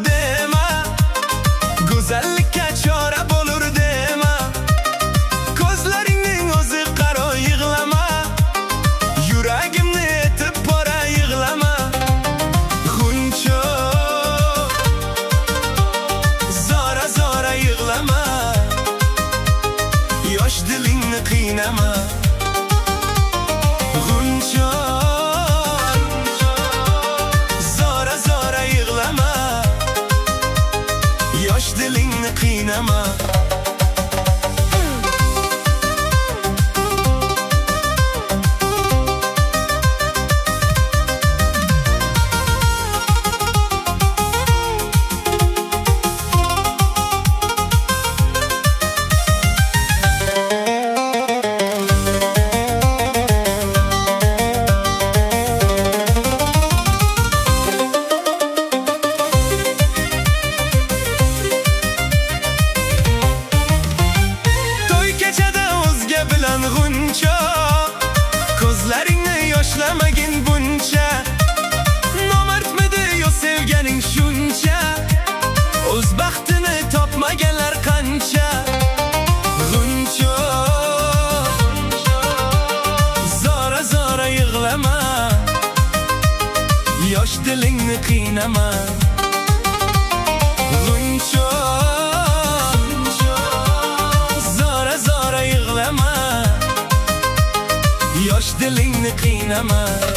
dema, go'zallikka chora bo'lur dema, ko'zlaringning o'zi qaro yig'lama, yuragimni etib pora yig'lama. G'uncho zora zora yig'lama, yosh dilingni qiynama. G'uncho zora zora yig'lama, yosh dilingni qiynama. G'uncho ko'zlaringni yoshlamagin buncha, nomardmidi yo sevganing shuncha, o'z baxtini topmaganlar qancha. G'uncho zora zora yig'lama, yosh dilingni qiynama. G'uncho yosh dilingni qiynama.